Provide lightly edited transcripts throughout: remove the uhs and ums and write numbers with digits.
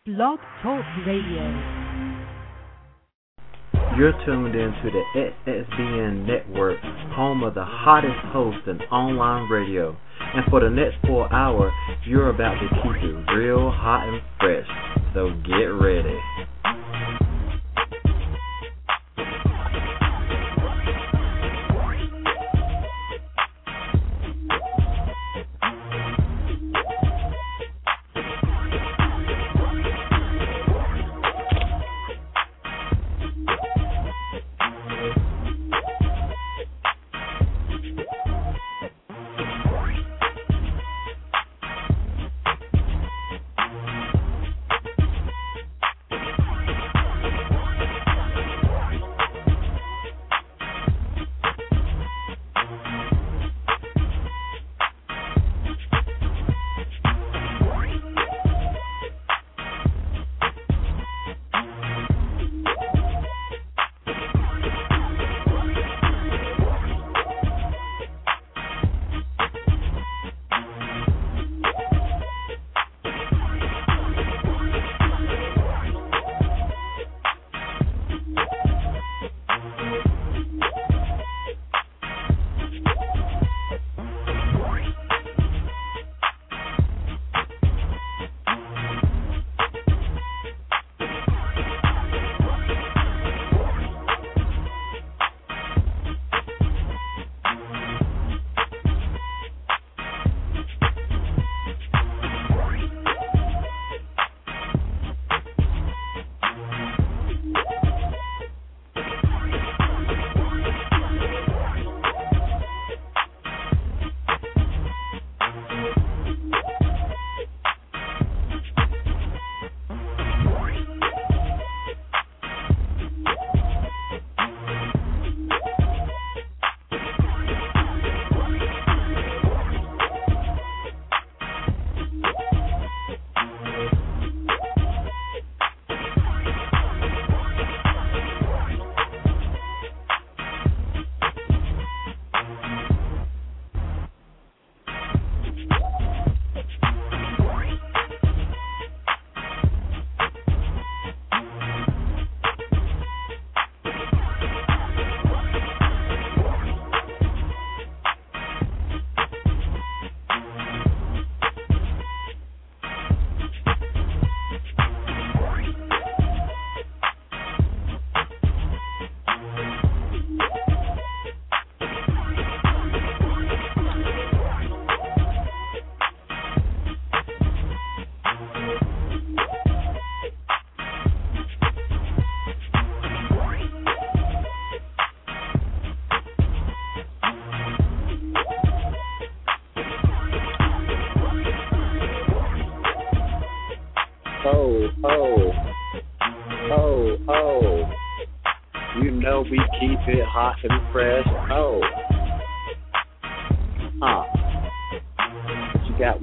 Blog Talk Radio. You're tuned into the XXBN Network, home of the hottest host in online radio. And for the next 4 hours, you're about to keep it real hot and fresh. So get ready. We keep it hot and fresh. Oh. What you got?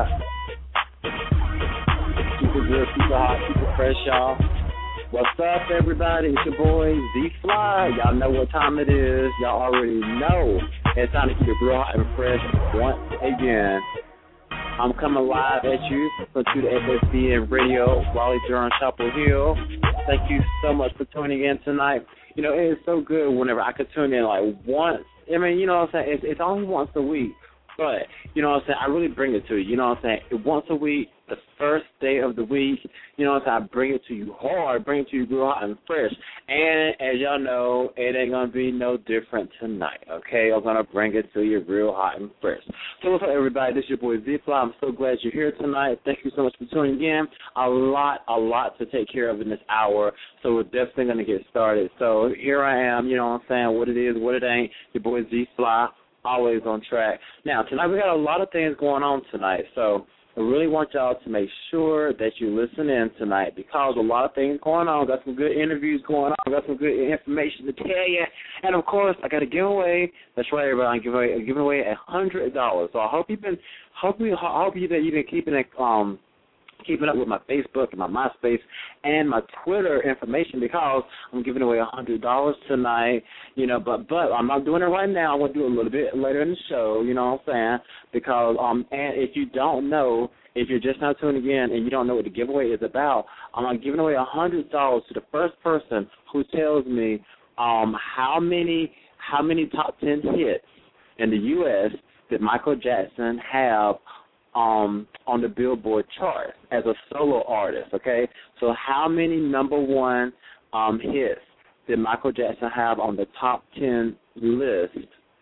Keep it real, keep it hot, keep it fresh, y'all. What's up, everybody? It's your boy, Z-Fly. Y'all know what time it is. Y'all already know. It's time to keep it real hot and fresh once again. I'm coming live at you from the XXBN Radio, Raleigh, Durham, Chapel Hill. Thank you so much for tuning in tonight. You know, it is so good whenever I could tune in like once. I mean, you know what I'm saying? It's only once a week. But, you know what I'm saying, I really bring it to you. You know what I'm saying? Once a week, the first day of the week, you know what I'm saying, I bring it to you hard, bring it to you real hot and fresh. And as y'all know, it ain't going to be no different tonight, okay? I'm going to bring it to you real hot and fresh. So what's up, everybody? This is your boy Z-Fly. I'm so glad you're here tonight. Thank you so much for tuning in. A lot to take care of in this hour, so we're definitely going to get started. So here I am, you know what I'm saying, what it is, what it ain't, your boy Z-Fly. Always on track. Now, tonight we got a lot of things going on tonight, so I really want y'all to make sure that you listen in tonight because a lot of things going on. Got some good interviews going on. Got some good information to tell you. And, of course, I got a giveaway. That's right, everybody. I'm giving away $100. So I hope you've been keeping it keeping up with my Facebook and my MySpace and my Twitter information because I'm giving away $100 tonight, you know, but I'm not doing it right now. I'm going to do it a little bit later in the show, you know what I'm saying, because and if you don't know, if you're just now tuning in and you don't know what the giveaway is about, I'm giving away $100 to the first person who tells me how many top 10 hits in the U.S. that Michael Jackson have on the Billboard chart as a solo artist, okay? So how many number one hits did Michael Jackson have on the top 10 list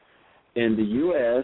in the U.S.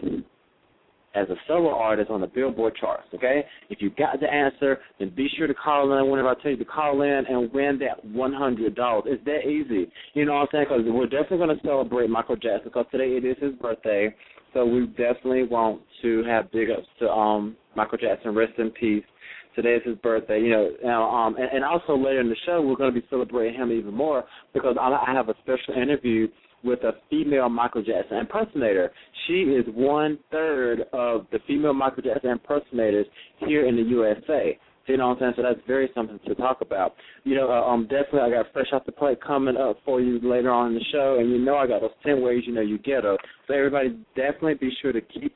as a solo artist on the Billboard charts, okay? If you got the answer, then be sure to call in whenever I tell you to call in and win that $100. It's that easy. You know what I'm saying? Because we're definitely going to celebrate Michael Jackson because today it is his birthday. So we definitely want to have big ups to Michael Jackson. Rest in peace. Today is his birthday, you know. And also later in the show, we're going to be celebrating him even more because I have a special interview with a female Michael Jackson impersonator. She is 1/3 of the female Michael Jackson impersonators here in the USA. So, you know what I'm saying? So that's very something to talk about. You know, definitely I got Fresh Off the Plate coming up for you later on in the show, and you know I got those 10 ways you know you get her. So everybody definitely be sure to keep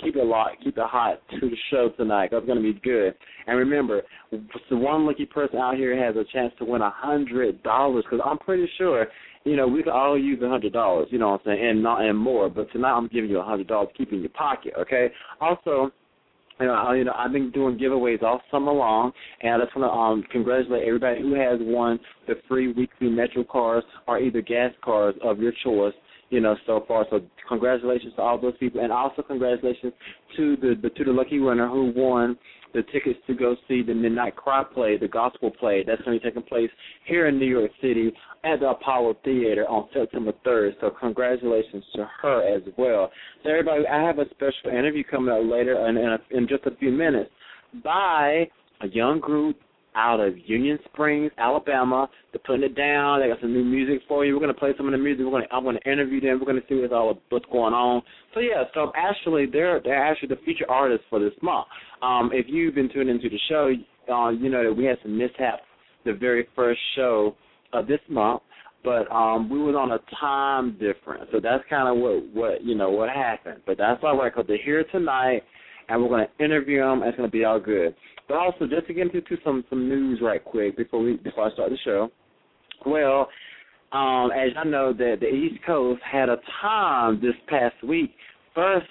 it hot to the show tonight. That's going to be good. And remember, the one lucky person out here has a chance to win $100 because I'm pretty sure, you know, we can all use $100, you know what I'm saying, and more. But tonight I'm giving you $100 to keep in your pocket, okay? Also, you know, I've been doing giveaways all summer long, and I just want to congratulate everybody who has won the free weekly Metro cards or either gas cards of your choice, you know, so far. So congratulations to all those people, and also congratulations to the lucky winner who won the tickets to go see the Midnight Cry play, the gospel play. That's going to be taking place here in New York City at the Apollo Theater on September 3rd. So congratulations to her as well. So everybody, I have a special interview coming up later in just a few minutes by a young group out of Union Springs, Alabama. They're putting it down. They got some new music for you. We're going to play some of the music. I'm going to interview them. We're going to see what's going on. So, yeah, so actually they're actually the featured artists for this month. If you've been tuning into the show, you know that we had some mishaps the very first show of this month, but we was on a time difference. So that's kind of what happened. But that's all right because they're here tonight, and we're going to interview them, and it's going to be all good. But also, just to get into some news right quick before I start the show, well, as y'all know, the East Coast had a time this past week. First,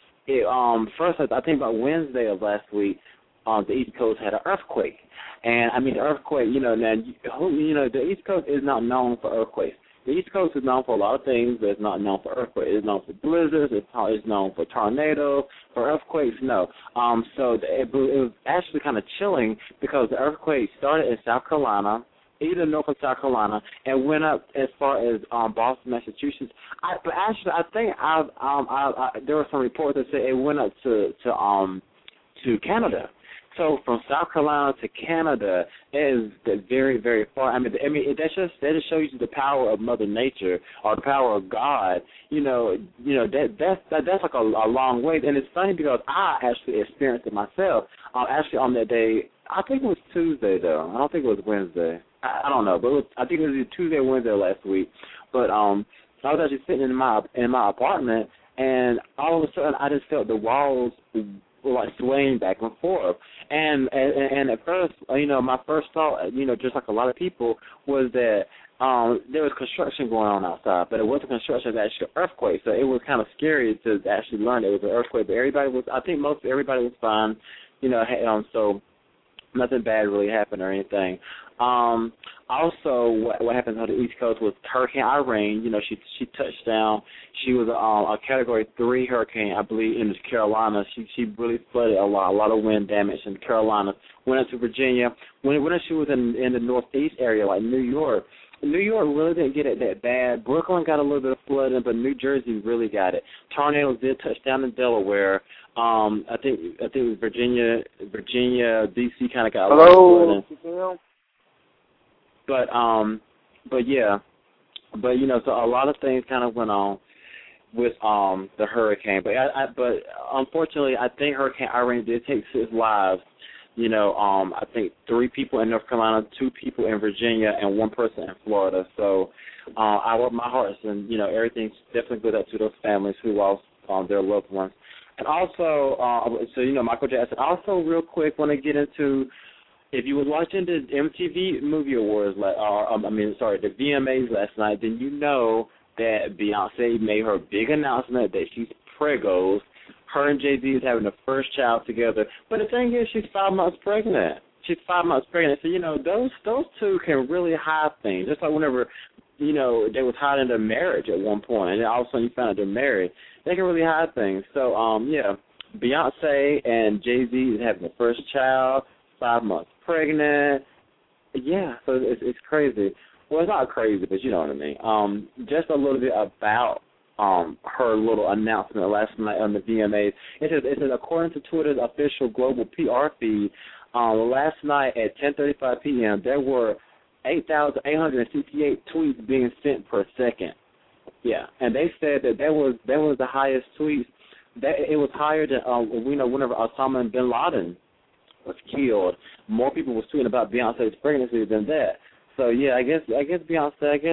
I think about Wednesday of last week, the East Coast had an earthquake. And, I mean, the earthquake, you know, now, the East Coast is not known for earthquakes. The East Coast is known for a lot of things, but it's not known for earthquakes. It's known for blizzards. It's known for tornadoes. For earthquakes, no. So it was actually kind of chilling because the earthquake started in South Carolina, either north of South Carolina, and went up as far as Boston, Massachusetts. But actually, I think there were some reports that said it went up to Canada. So from South Carolina to Canada is very, very far. I mean, that just shows you the power of Mother Nature or the power of God. You know that's like a long way. And it's funny because I actually experienced it myself. Actually, on that day, I think it was Tuesday though. I don't think it was Wednesday. I don't know, but I think it was either Tuesday or Wednesday last week. But I was actually sitting in my apartment, and all of a sudden I just felt the walls were like swaying back and forth. And at first, you know, my first thought, you know, just like a lot of people, was that there was construction going on outside, but it wasn't construction, it was actually an earthquake. So it was kind of scary to actually learn it was an earthquake. But I think everybody was fine, you know, so nothing bad really happened or anything. Also, what happened on the East Coast was Hurricane Irene. You know, she touched down. She was a Category 3 hurricane, I believe, in the Carolinas. She really flooded a lot of wind damage in the Carolinas. Went into Virginia. When she was in the Northeast area, like New York really didn't get it that bad. Brooklyn got a little bit of flooding, but New Jersey really got it. Tornadoes did touch down in Delaware. I think it was Virginia, D.C. kind of got a lot of flooding. But you know, so a lot of things kind of went on with the hurricane. But unfortunately, I think Hurricane Irene did take 6 lives. I think 3 people in North Carolina, 2 people in Virginia, and 1 person in Florida. So I work my hearts, and, everything's definitely good up to those families who lost their loved ones. And also, Michael Jackson. Also, real quick, want to get into, if you was watching the MTV Movie Awards, the VMAs last night, then you know that Beyonce made her big announcement that she's pregos. Her and Jay-Z is having the first child together. But the thing is, she's 5 months pregnant. She's 5 months pregnant. So, those two can really hide things. Just like whenever, they was hiding their marriage at one point, and then all of a sudden you found out they're married. They can really hide things. So, Beyonce and Jay-Z is having the first child, 5 months pregnant. Yeah, so it's crazy. Well, it's not crazy, but you know what I mean. Just a little bit about her little announcement last night on the VMAs. It says, according to Twitter's official global PR feed, last night at 10:35 p.m., there were 8,868 tweets being sent per second. Yeah, and they said that was the highest tweets. That it was higher than whenever Osama bin Laden was killed. More people were tweeting about Beyonce's pregnancy than that. So yeah, I guess Beyonce.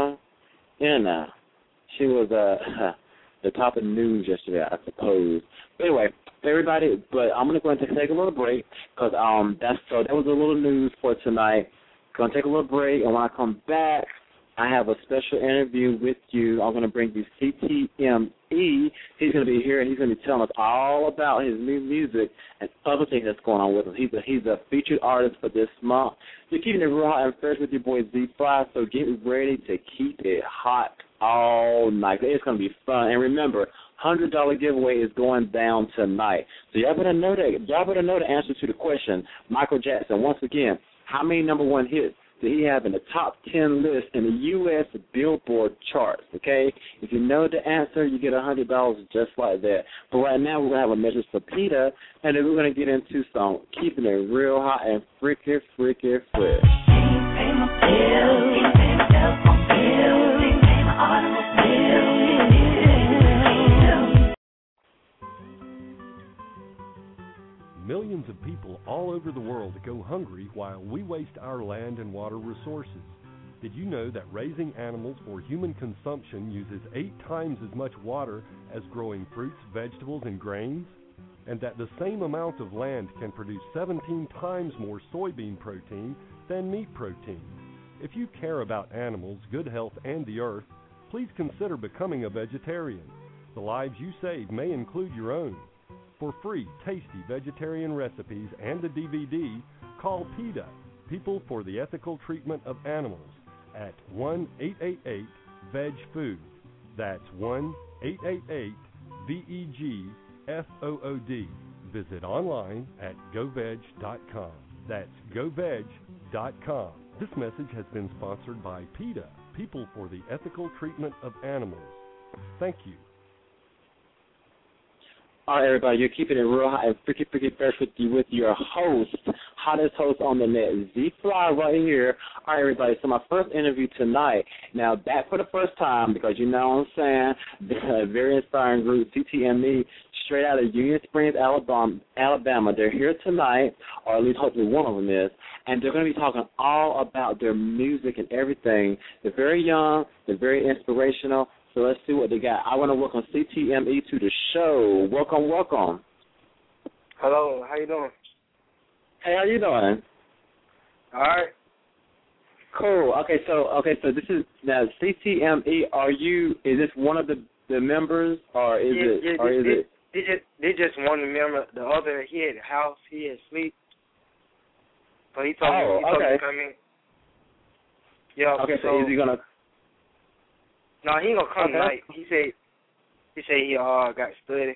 She was the top of the news yesterday, I suppose. But anyway, everybody. But I'm gonna go ahead and take a little break because that was a little news for tonight. Gonna take a little break, and when I come back, I have a special interview with you. I'm going to bring you CTME. He's going to be here, and he's going to be telling us all about his new music and other things that's going on with him. He's a featured artist for this month. You're keeping it real hot and fresh with your boy Z-Fly, so get ready to keep it hot all night. It's going to be fun. And remember, $100 giveaway is going down tonight. So y'all better know that. Y'all better know the answer to the question. Michael Jackson, once again, how many number 1 hits that he have in the top 10 list in the U.S. Billboard charts, okay? If you know the answer, you get $100 just like that. But right now, we're going to have a message for Peter, and then we're going to get into some keeping it real hot and freaky fresh. Millions of people all over the world go hungry while we waste our land and water resources. Did you know that raising animals for human consumption uses 8 times as much water as growing fruits, vegetables, and grains? And that the same amount of land can produce 17 times more soybean protein than meat protein? If you care about animals, good health, and the earth, please consider becoming a vegetarian. The lives you save may include your own. For free, tasty vegetarian recipes and a DVD, call PETA, People for the Ethical Treatment of Animals, at 1-888-VEG-FOOD. That's 1-888-VEG-FOOD. Visit online at goveg.com. That's goveg.com. This message has been sponsored by PETA, People for the Ethical Treatment of Animals. Thank you. All right, everybody, you're keeping it real hot and freaky fresh with your host, hottest host on the net, Z-Fly right here. All right, everybody, so my first interview tonight. Now, back for the first time because you know what I'm saying, the very inspiring group, CTME, straight out of Union Springs, Alabama. They're here tonight, or at least hopefully one of them is, and they're going to be talking all about their music and everything. They're very young. They're very inspirational. So let's see what they got. I want to welcome CTME to the show. Welcome. Hello, how you doing? Hey, how you doing? All right. Cool. Okay, so this is now CTME. Is this one of the members, or is it? They just one member. The other, he had a house, he had sleep. So he told me to come in. Yeah. Okay, so is he gonna? No, he ain't gonna come tonight. He said he got study.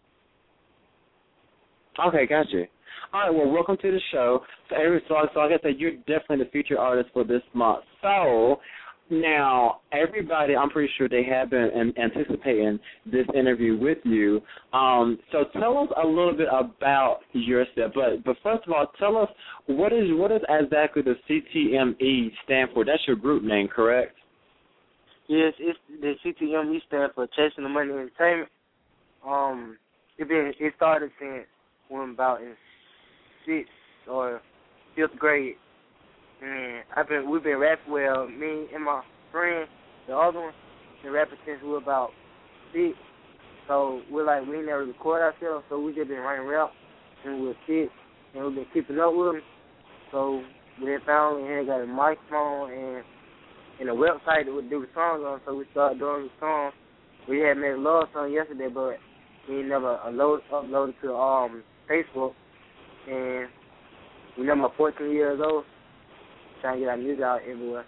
Okay, gotcha. All right, well, welcome to the show. So like I said, you're definitely the featured artist for this month. So now, everybody, I'm pretty sure they have been anticipating this interview with you. So tell us a little bit about yourself. But first of all, tell us what is exactly the CTME stand for? That's your group name, correct? Yes, it's the CTME stand for Chasing the Money Entertainment. It started since when about in or 5th grade. And we've been rapping, well, me and my friend, the other one, been rapping since we were about 6. So we never record ourselves, so we just been writing rap when we were 6, and we've been keeping up with them. So we had finally got a microphone and a website that would do the songs on, so we started doing the songs. We had made a love song yesterday, but we never uploaded to Facebook. And we know I'm 14 years old, trying to get our music out everywhere.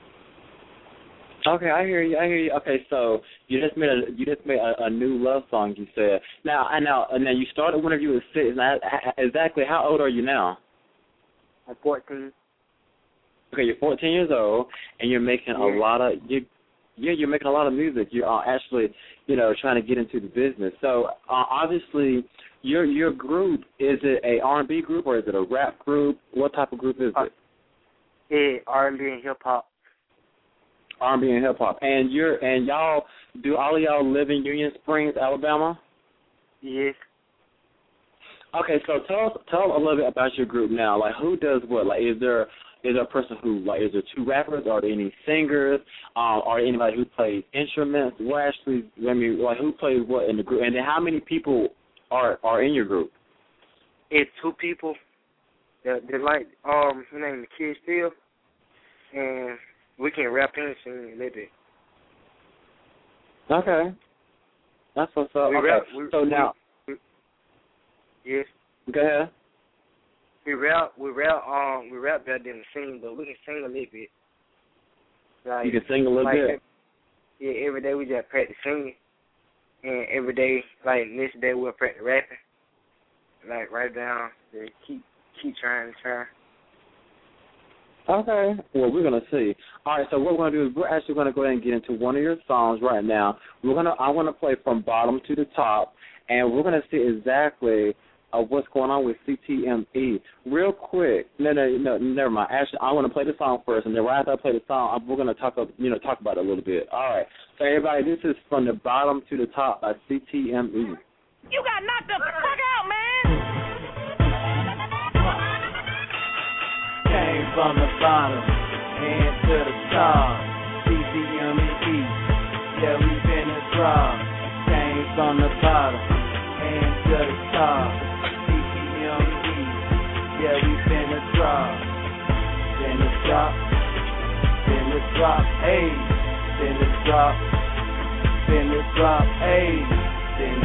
Okay, I hear you. Okay, so you just made a new love song, you said. Now you started whenever you were 6. Now, exactly how old are you now? I'm 14. Okay, you're 14 years old, and you're making a lot of you're making a lot of music. You are actually, trying to get into the business. So obviously, your group, is it a R&B group or is it a rap group? What type of group is it? Yeah, R&B and hip hop. R&B and hip hop. And y'all, do all of y'all live in Union Springs, Alabama? Yes. Okay, so tell us a little bit about your group now. Like, who does what? Like, is there a person who, is there 2 rappers? Are there any singers? Are there anybody who plays instruments? Who plays what in the group? And then how many people are in your group? It's 2 people. They're like, his name is Kid Steel, and we can rap and sing a little bit. Okay. That's what's up. Yes. Go ahead. We rap better than sing, but we can sing a little bit. Like, you can sing a little bit? Every day we just practice singing. And every day, like next day we'll practice rapping. Like right down, keep trying to try. Okay. Well, we're going to see. All right, so what we're going to do is we're actually going to go ahead and get into one of your songs right now. I want to play From Bottom to the Top, and we're going to see exactly what's going on with CTME. Real quick. No, never mind. Actually, I want to play the song first, and then right after I play the song, we're going to talk about it a little bit. All right. So, everybody, this is From the Bottom to the Top by CTME. You got knocked the fuck out, man! Came from the bottom and to the top. CTME, yeah, we finna drop. Came from the bottom and to the top. CTME, yeah, we finna drop. Finna drop, ayy. Finna drop, ayy. Finna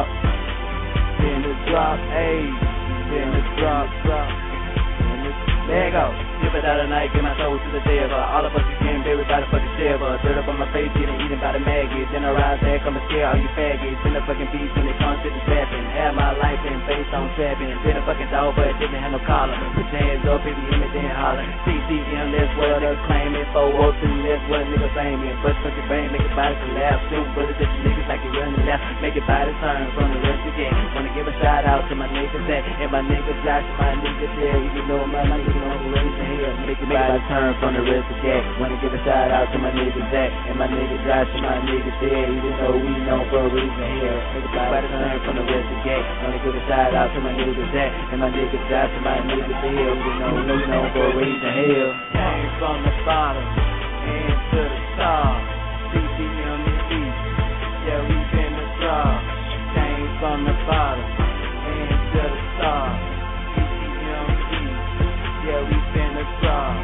drop, ayy. Finna drop. There you go. Give it out of night, give my soul to the devil. All of us you can't bear by the fucking silver. Dirt up on my face, getting eaten by the maggots. Then I rise there, come and scare all you faggots. Been a fucking beast when it comes to the slapping. Have my life been based on trapping. Been a fucking dog, but didn't have no collar. Put your hands up, if you hear me, then holler. CCM, that's what they're claiming. 402, that's what niggas aiming. Bust fucking brain, make your body collapse. Shoot bullets at you niggas like you running left. Make your body turn from the rest again. Wanna give a shout out to my niggas that, and my niggas Josh, and my niggas there. You know my niggas. Make your body turn from the rest of that. Wanna give a shout out to my niggas that, and my niggas Josh and my niggas there. Even though we know for a reason here. Make your body turn from the rest of that. Wanna give a shout out to my niggas that, and my niggas Josh and my niggas there. Even though we know for a reason here. Came from the bottom and to the top. CTME, yeah, we finna drop. Came from the bottom and to the top. Yeah, we finna drop,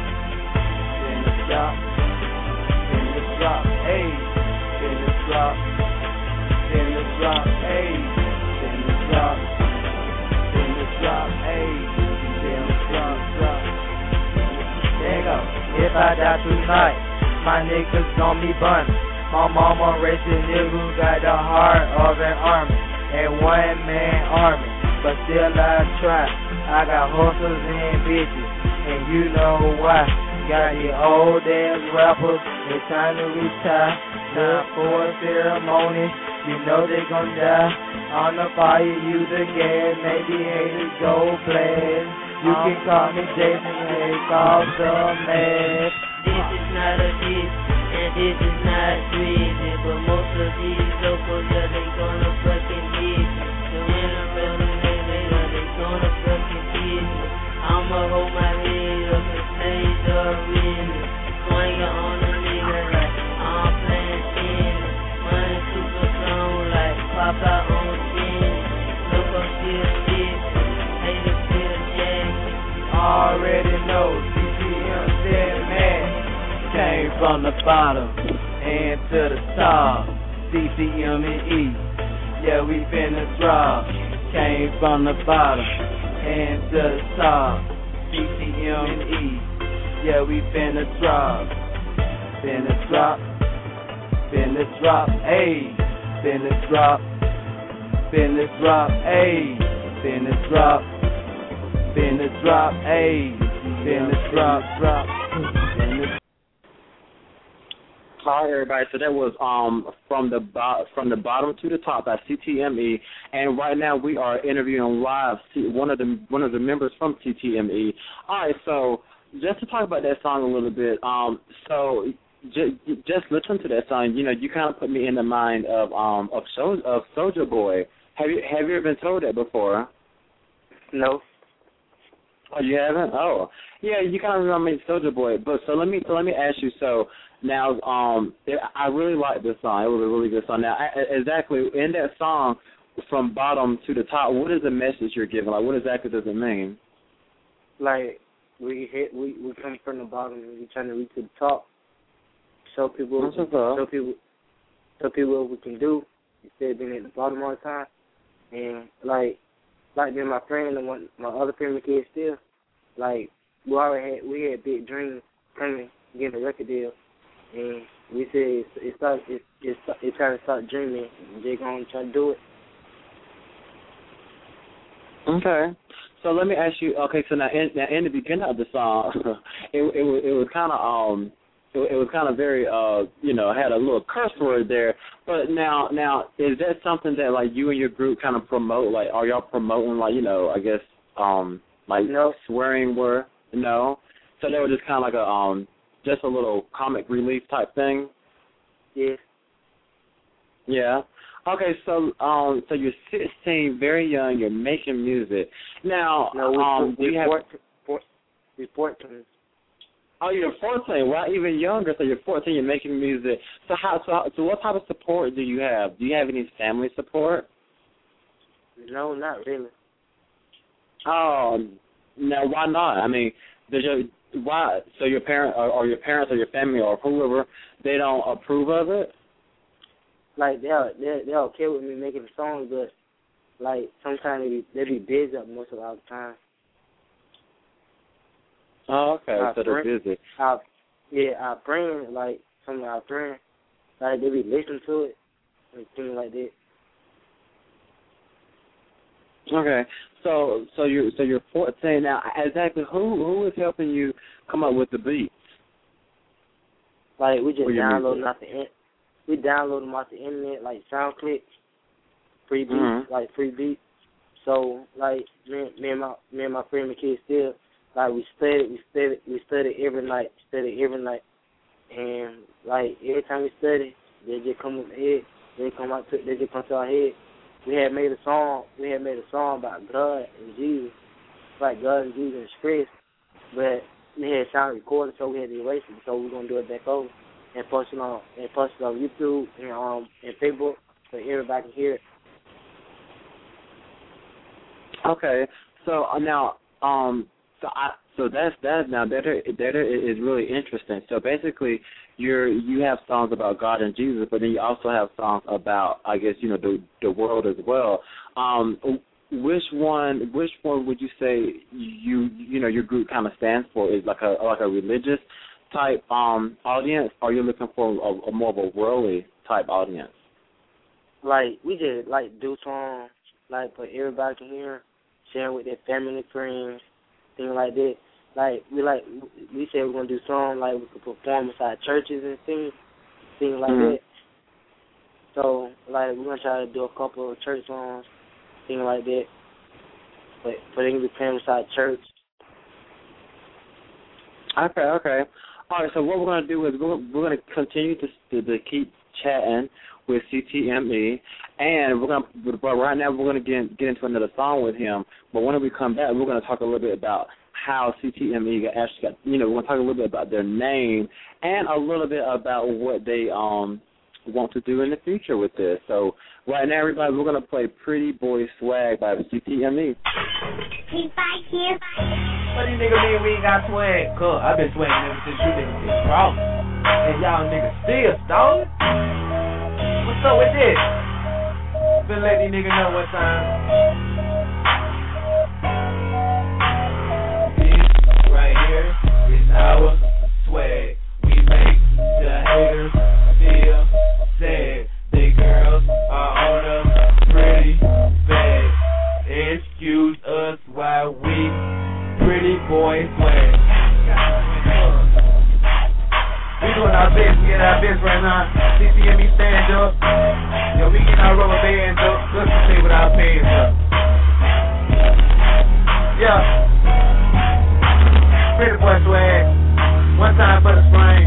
ayy, finna drop, ayy, drop. There you go. If I die tonight, my niggas gon' be burning. My mama raised a nigga who got the heart of an army, a one-man army, but still I try. I got hustlers and bitches, and you know why. Got the old ass rappers, it's time to retire. Time for a ceremony, you know they gon' die. On the fire, use the gas, maybe haters go blast. You can call me Jason, take off the mask. This is not a diss, and this is not crazy, but most of these locals, yeah, they gonna fucking diss. So when I'm rolling, they gonna fucking diss. I minute. Swinging on a nigga like I'm playing tennis. Money super strong like pop out on tennis. Look up still stiffin', haters still jacking. Already know CCM said man. Came from the bottom and to the top. CCM and E, yeah, we finna drop. Came from the bottom and to the top. CCM and E, yeah, we finna drop. Finna drop, ayy. Finna drop, ayy. Finna drop, ayy. Finna drop, finna. All right, everybody. So that was from the bottom to the top by CTME, and right now we are interviewing live one of the members from CTME. All right, so just to talk about that song a little bit. So just listen to that song. You know, you kind of put me in the mind of Soulja Boy. Have you ever been told that before? No. Oh, you haven't? Oh, yeah. You kind of remind me of Soulja Boy. But so let me ask you. So now, I really like this song. It was a really good song. Now, exactly in that song, from bottom to the top, what is the message you're giving? Like, what exactly does it mean? Like we come from the bottom and we trying to reach to the top. Show people what we can do instead of being at the bottom all the time. And like me and my friend and my other friend kid still, like we had big dreams coming, getting a record deal, and we said it's time to start dreaming and they're gonna try to do it. Okay. So let me ask you. Okay, so now in the beginning of the song, it was kind of it was kind of very had a little curse word there. But now is that something that like you and your group kind of promote? Like, are y'all promoting like I guess no. Swearing word? No. So they were just kind of like a just a little comic relief type thing. Yeah. Yeah. Okay, so you're 16, very young. You're making music now. No, we're 14. Oh, you're 14. Well, even younger. So you're 14. You're making music. So what type of support do you have? Do you have any family support? No, not really. Oh, now why not? I mean, why? So your parents or your family or whoever, they don't approve of it? Like they're okay with me making the songs, but like sometimes they be busy up most of the time. Oh, okay. So they're busy. Our friends, like some of our friends, like they be listening to it and things like that. Okay. So you're 14 now. Exactly. Who is helping you come up with the beats? Like we just download them off the internet. We download them off the internet, like SoundClick, free beats, like free beats. So like me and my friend McKay still, like we study every night, and like every time we study, they just come with the head. They just come to our head. We had made a song about God and Jesus, like God and Jesus expressed, but we had sound recorded, so we had to erase it. So we're gonna do it back over and post it on YouTube and Facebook so everybody can hear it. Okay. So now so that's now that is really interesting. So basically, you have songs about God and Jesus, but then you also have songs about, I guess, the world as well. Which one would you say your group kind of stands for? Is like a religious type audience, or are you looking for a more of a worldly type audience? Like we just like do songs like but everybody can hear, share with their family and friends, things like that. Like we said we're gonna do songs like we could perform inside churches and things like that. So like we're gonna try to do a couple of church songs, things like that. But they can be playing inside church. Okay. All right. So what we're gonna do is we're gonna continue to keep chatting with CTME, and but right now we're gonna get into another song with him. But when we come back, we're gonna talk a little bit about how CTME actually got, you know, we're going to talk a little bit about their name and a little bit about what they want to do in the future with this. So right now, everybody, we're going to play Pretty Boy Swag by CTME. What these niggas mean we ain't got swag? Cuz I've been swagging ever since you niggas been crossing. And y'all niggas still stalling? What's up with this? Been let these niggas know what time. This right here is our swag. We make the haters feel sad. The girls are on a pretty bad. Excuse us while we pretty boy swag. We doing our best, we get our best right now. CTME stand up. Yo, we get our rubber bands up. Let's play with our pants up. Yeah. Pretty boy swag. One time for the spring.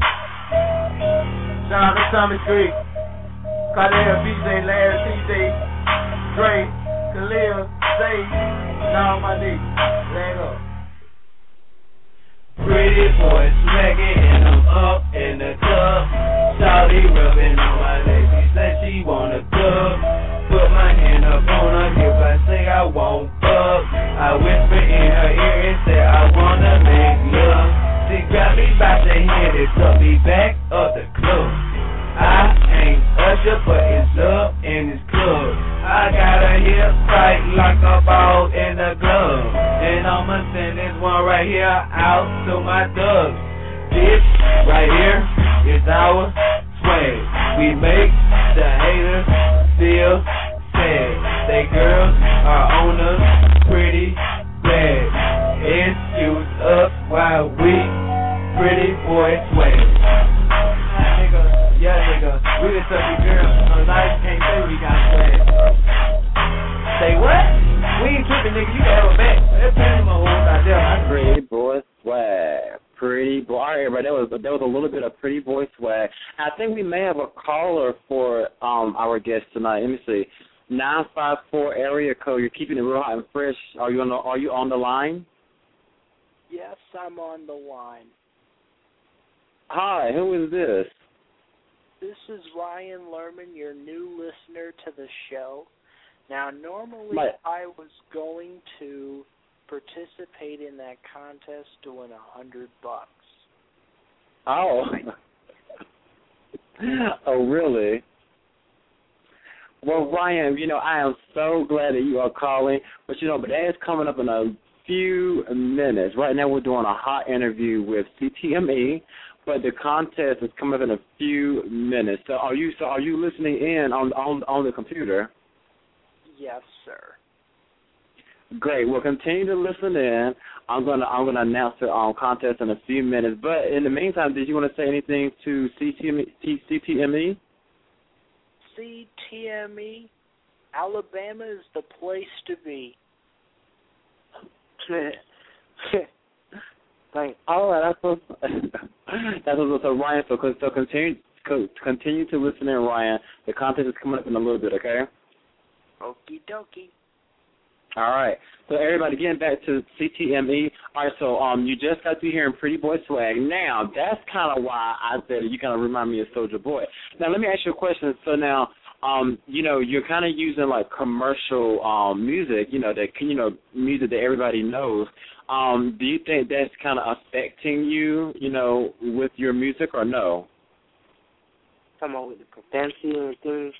Shout out to Thomas Creek. Khalil, BJ, Larry, TJ, Dre, Khalil, Zay, down my knee. Leg up. Pretty boy swagging and I'm up in the club. Shawty rubbing on my leg. She said she wanna club. Put my hand up on her hip. I say I won't fuck. I whisper in her ear and say I wanna make love. She grabbed me by the hand and took me back up the club. I ain't Usher, but it's up in this club. I got a hip tight like a ball in the glove. And I'ma send this one right here out to my thugs. This right here is our swag. We make the haters feel sad. They girls are on us pretty bad. Excuse us while we pretty boy swag. Yeah, nigga, we just took you girls. So nice, can't say we got swag. Say what? We ain't tripping, nigga. You can have a back. That's pretty my whole goddamn. Pretty boy swag. Pretty boy. All right, everybody. That was a little bit of Pretty Boy swag. I think we may have a caller for our guest tonight. Let me see. 954 area code. You're keeping it real hot and fresh. Are you on the line? Yes, I'm on the line. Hi. Who is this? This is Ryan Lerman, your new listener to the show. Now, normally I was going to participate in that contest to win $100. Oh. Oh, really? Well, Ryan, I am so glad that you are calling. But that is coming up in a few minutes. Right now we're doing a hot interview with CTME. But the contest is coming up in a few minutes. So are you listening in on the computer? Yes, sir. Great. Well, continue to listen in. I'm gonna announce the contest in a few minutes. But in the meantime, did you want to say anything to CTME? CTME, Alabama is the place to be. Thanks. All right, that's what so Ryan. So continue to listen in, Ryan. The contest is coming up in a little bit, okay? Okie dokie. All right. So everybody, getting back to CTME. All right. So you just got to hearing Pretty Boy Swag. Now that's kind of why I said you kind of remind me of Soulja Boy. Now let me ask you a question. So now, you're kind of using like commercial music. Music that everybody knows. Do you think that's kind of affecting you, with your music or no? Come on with the profanity and things.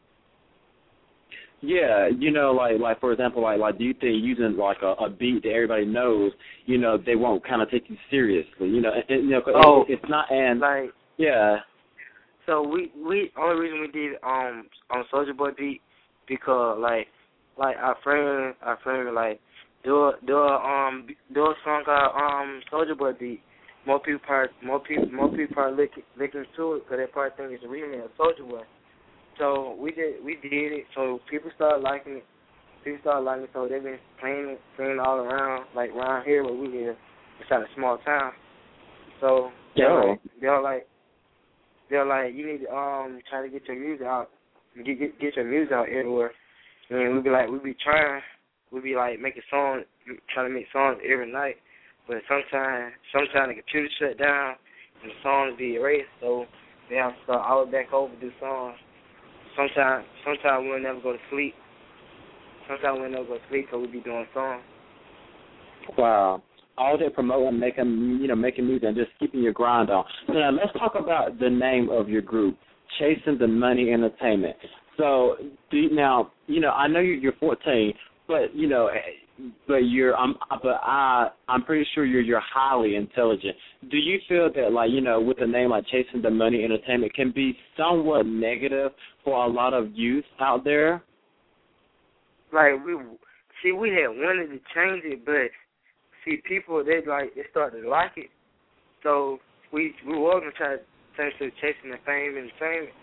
Yeah, like for example, like do you think using like a beat that everybody knows, they won't kind of take you seriously, it's not yeah. So we only reason we did on Soulja Boy beat because like our friend like do a song called Soulja Boy beat. More people are looking to it because they probably think it's a remix of Soulja Boy. So we did it. So people started liking it. So they've been playing all around, like around here where we live. It's at a small town. So they're like, you need to try to get your music out, get your music out everywhere. And we be trying, we be like making songs, trying to make songs every night. But sometimes the computer shut down and the songs be erased, so they have to start all back over, do songs. Sometimes we'll never go to sleep. Sometimes we'll never go to sleep because we be doing songs. Wow. All day promoting, making music and just keeping your grind on. So now let's talk about the name of your group, Chasing the Money Entertainment. So now, I know you're 14, but I'm pretty sure you're highly intelligent. Do you feel that with a name like Chasing the Money Entertainment can be somewhat negative for a lot of youth out there? Like we had wanted to change it, but people they started to like it. So we were gonna try to change to Chasing the Fame Entertainment.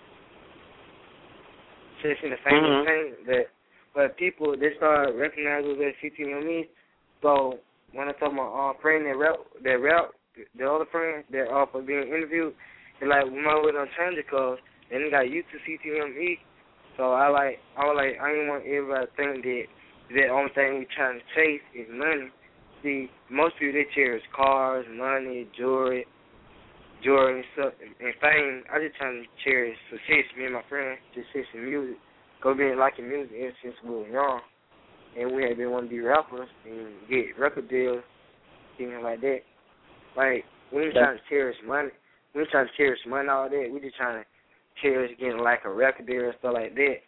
Chasing the Fame Entertainment, but people they started recognizing us as CTME. So when I told my friend that rap, the other friend that for being interviewed, they're like, we might well change it because they didn't got used to CTME. So I didn't want everybody to think that the only thing we trying to chase is money. See, most people they cherish cars, money, jewelry and stuff, and fame. I just trying to cherish success. Me and my friend just chasing music. Go been liking music ever since we were young, and we had been wanting to be rappers and get record deals, things like that. Like we ain't trying to cherish money. We ain't trying to cherish money all that. We just trying to cherish getting like a record deal and stuff like that.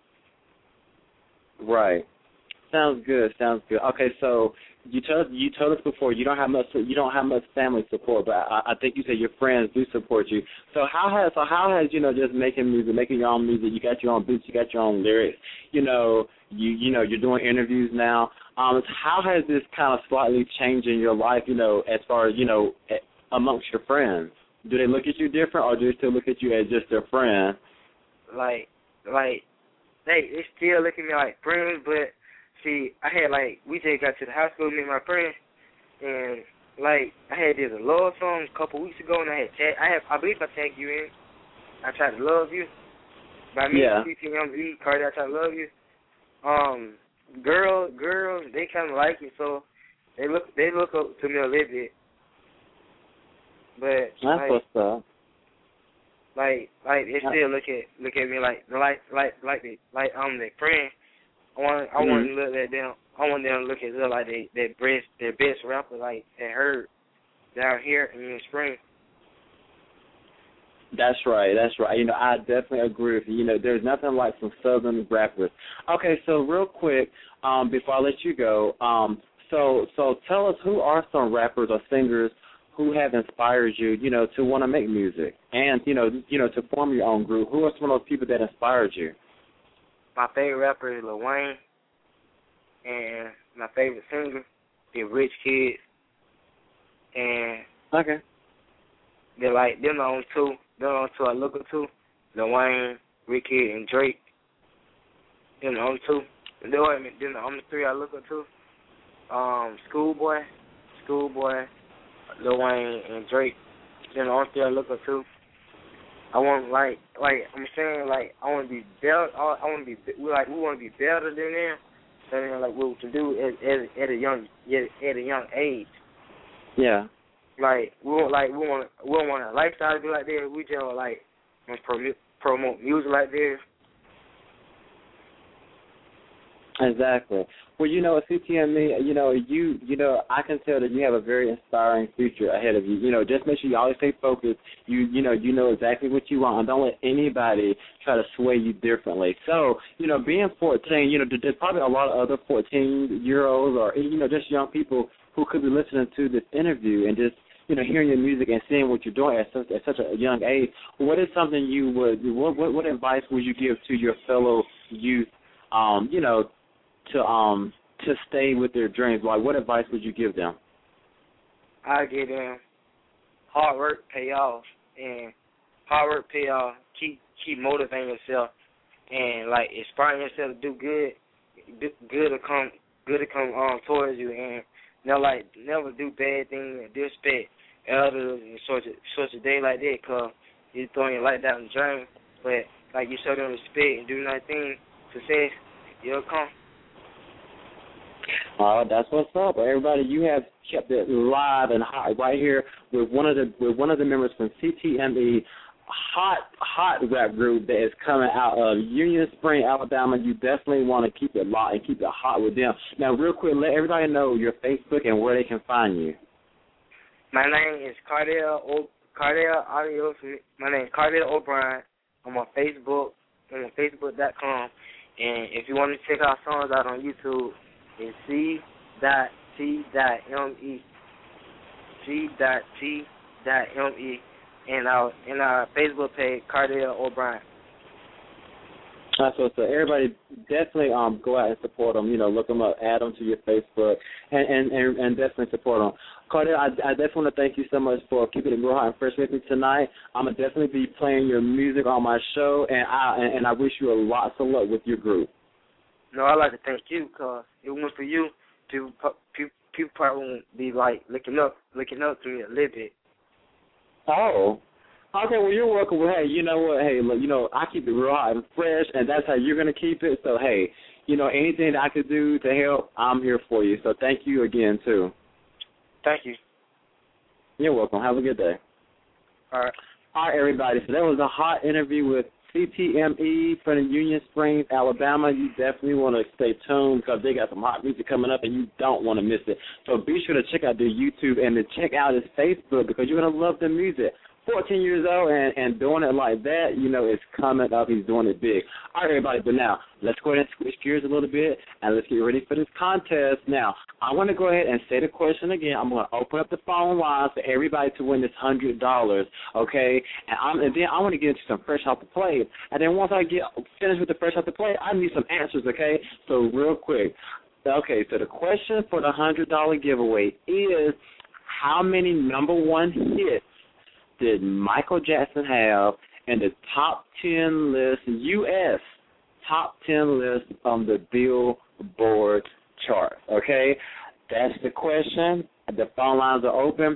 Right. Sounds good. Okay, so you told us before you don't have much family support, but I think you said your friends do support you. So how has just making music, making your own music, you got your own beats, you got your own lyrics, you're doing interviews now. How has this kind of slightly changed in your life, as far as amongst your friends? Do they look at you different, or do they still look at you as just their friend? Like they still look at me like friends, but see, I had we just got to the high school, me and my friend, and I had did a love song a couple weeks ago, and I believe I tagged you in. I Tried to Love You. By me, CTME, Cardi, I Tried to Love You. Girls, they kind of like it, so they look up to me a little bit. But that's what's up. They still look at me like I'm their friend. I want to look at them. I want them to look at them like their best rapper, like they heard down here in Spring. That's right. I definitely agree with you. There's nothing like some southern rappers. Okay, so real quick, before I let you go, so tell us, who are some rappers or singers who have inspired you, to want to make music and, to form your own group? Who are some of those people that inspired you? My favorite rapper is Lil Wayne, and my favorite singer is Rich Kids. And okay, they're them the only two. They're the only two I look up to. Lil Wayne, Rich Kids, and Drake. They're the only two. They're the only three I look up to. Schoolboy, Lil Wayne, and Drake. They're the only three I look up to. I want I'm saying I want to be better. We want to be better than them. So what we can do at a young age. Yeah. We don't want our lifestyle to be like that. We just want to promote music like this. Exactly. Well, at CTME, I can tell that you have a very inspiring future ahead of you. Just make sure you always stay focused. You know exactly what you want, and don't let anybody try to sway you differently. So, being 14, there's probably a lot of other 14-year-olds or, just young people who could be listening to this interview and just, hearing your music and seeing what you're doing at such a young age. What is something what advice would you give to your fellow youth, to stay with their dreams? What advice would you give them? I give them hard work pay off, and hard work pay off. Keep motivating yourself, and inspiring yourself to do good. Good to come towards you, and never do bad things and disrespect elders and such a day like that, because you're throwing your life down the drain. But you show them respect and do nothing, success, you'll come. That's what's up, everybody. You have kept it live and hot right here with one of the members from CTME, hot rap group that is coming out of Union Spring, Alabama. You definitely want to keep it locked and keep it hot with them. Now, real quick, let everybody know your Facebook and where they can find you. My name is Cardell Audio. My name is Cardell O'Brien. I'm on Facebook. I'm on Facebook.com. And if you want to check our songs out on YouTube, it's C.T.M.E. C.T.M.E. and our Facebook page, Cardell O'Brien. So everybody definitely go out and support them. Look them up, add them to your Facebook, and definitely support them. Cardell, I definitely want to thank you so much for keeping it real hot and fresh with me tonight. I'm gonna definitely be playing your music on my show, and I wish you lots of luck with your group. No, I'd like to thank you because it went for you. People probably won't be like looking up to me a little bit. Oh. Okay, well, you're welcome. Well, hey, you know what? Hey, look, I keep it real hot and fresh, and that's how you're going to keep it. So, hey, anything that I could do to help, I'm here for you. So thank you again, too. Thank you. You're welcome. Have a good day. All right. All right, everybody. So that was a hot interview with CTME from Union Springs, Alabama. You definitely want to stay tuned because they got some hot music coming up, and you don't want to miss it. So be sure to check out their YouTube and to check out his Facebook because you're going to love the music. 14 years old and doing it like that, it's coming up. He's doing it big. All right, everybody, but now let's go ahead and switch gears a little bit and let's get ready for this contest. Now, I want to go ahead and say the question again. I'm going to open up the phone lines for everybody to win this $100, okay? And then I want to get into some Fresh Off the Plate. And then once I get finished with the Fresh Off the Plate, I need some answers, okay? So real quick. Okay, so the question for the $100 giveaway is how many number one hits did Michael Jackson have in the top 10 list, U.S. top 10 list on the Billboard chart, okay? That's the question. The phone lines are open,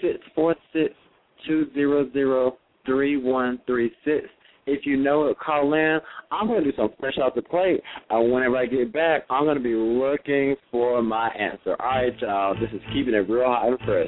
646-200-3136. If you know it, call in. I'm going to do some Fresh Off the Plate, and whenever I get back, I'm going to be looking for my answer. All right, y'all, this is Keeping It Real Hot and Fresh.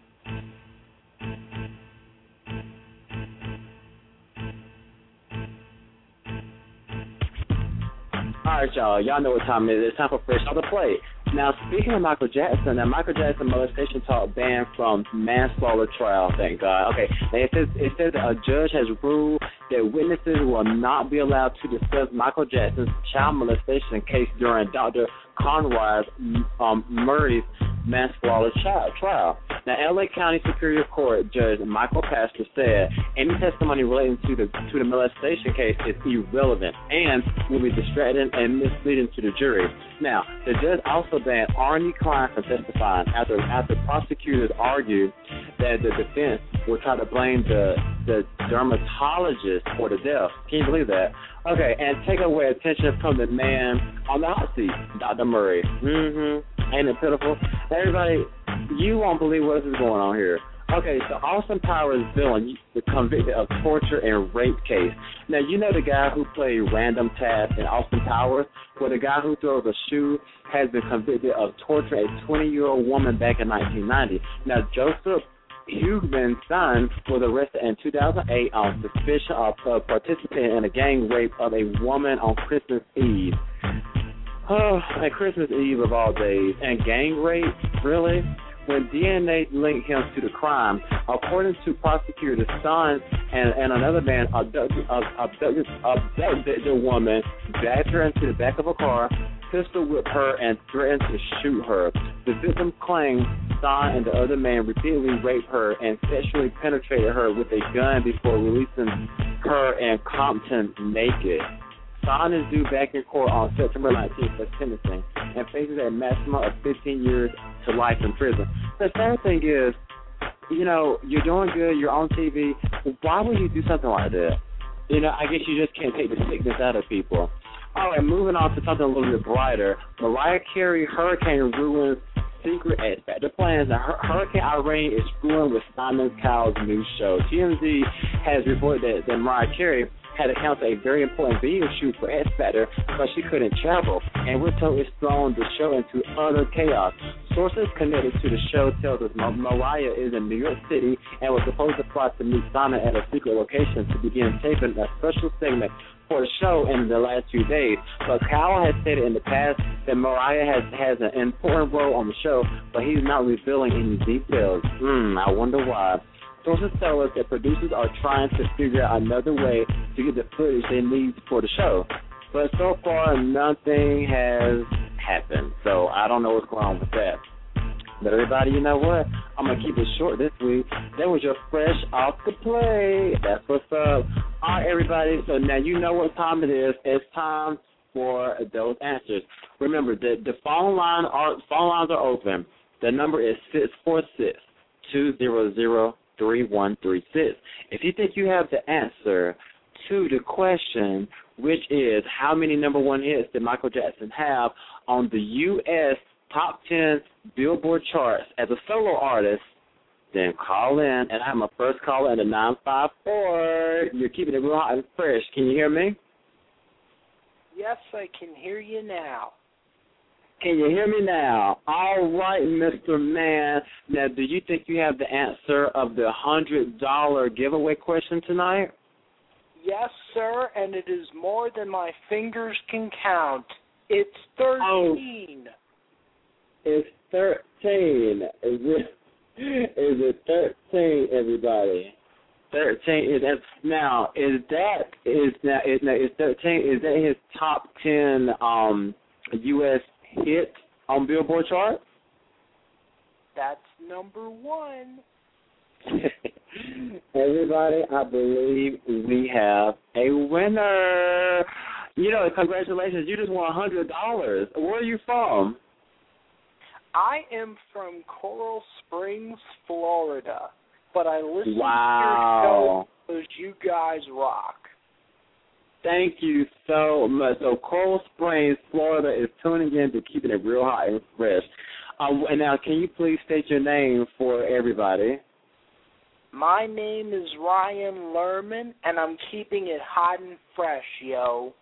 All right, y'all. Y'all know what time it is. It's time for Fresh Off the Plate. Now, speaking of Michael Jackson, Michael Jackson molestation talk banned from manslaughter trial, thank God. Okay, now it says that a judge has ruled that witnesses will not be allowed to discuss Michael Jackson's child molestation case during Dr. Conrad Murray's manslaughter trial. Now, L.A. County Superior Court Judge Michael Pastor said any testimony relating to the molestation case is irrelevant and will be distracting and misleading to the jury. Now, the judge also banned Arnie Klein from testifying after prosecutors argued that the defense would try to blame the dermatologist for the death. Can you believe that? Okay, and take away attention from the man on the hot seat, Dr. Murray. Ain't it pitiful? Everybody, you won't believe what is going on here. Okay, so Austin Powers' villain was convicted of torture and rape case. Now, you know the guy who played Random Task in Austin Powers? Well, the guy who throws a shoe has been convicted of torturing a 20-year-old woman back in 1990. Now, Joseph Hughman's son was arrested in 2008 on suspicion of participating in a gang rape of a woman on Christmas Eve. Oh, and Christmas Eve of all days. And gang rape? Really? When DNA linked him to the crime, according to prosecutors, son and another man abducted the woman, dragged her into the back of a car, pistol whipped her, and threatened to shoot her. The victim claimed son and the other man repeatedly raped her and sexually penetrated her with a gun before releasing her in Compton naked. Son is due back in court on September 19th for sentencing and faces a maximum of 15 years to life in prison. The sad thing is, you're doing good, you're on TV. Why would you do something like that? I guess you just can't take the sickness out of people. All right, moving on to something a little bit brighter. Mariah Carey hurricane ruins secret X Factor plans. Now, Hurricane Irene is screwing with Simon Cowell's new show. TMZ has reported that Mariah Carey had to cancel a very important video shoot for X Factor because she couldn't travel, and we're told it's thrown the show into utter chaos. Sources connected to the show tell us Mariah is in New York City and was supposed to fly to meet Simon at a secret location to begin taping a special segment for the show in the last few days. But Kyle has stated in the past that Mariah has an important role on the show, but he's not revealing any details. I wonder why. Sources tell us that producers are trying to figure out another way to get the footage they need for the show. But so far, nothing has happened. So I don't know what's going on with that. But everybody, you know what? I'm going to keep it short this week. That was your Fresh Off the Plate. That's what's up. All right, everybody. So now you know what time it is. It's time for those answers. Remember, the phone lines are open. The number is 646-200-3136. If you think you have the answer to the question, which is how many number one hits did Michael Jackson have on the U.S. Top 10 Billboard charts as a solo artist, then call in. And I'm a first caller in the 954. You're keeping it real hot and fresh. Can you hear me? Yes, I can hear you now. Can you hear me now? All right, Mr. Man. Now, do you think you have the answer of the $100 giveaway question tonight? Yes, sir, and it is more than my fingers can count. It's 13. Oh, it's 13. Is it 13, everybody? 13 is now. Is 13? Is that his top 10 U.S. hit on Billboard chart? That's number one. Everybody, I believe we have a winner. You know, congratulations. You just won $100. Where are you from? I am from Coral Springs, Florida, but I listen to your show because you guys rock. Thank you so much. So Coral Springs, Florida is tuning in to keeping it real hot and fresh. And now, can you please state your name for everybody? My name is Ryan Lerman, and I'm keeping it hot and fresh, yo.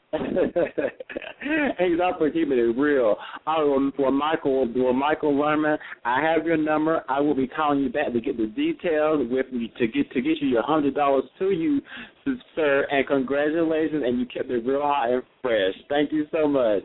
He's up for keeping it real. For Michael Lerman, I have your number. I will be calling you back to get the details with me to get you your $100 to you, sir. And congratulations, and you kept it real hot and fresh. Thank you so much.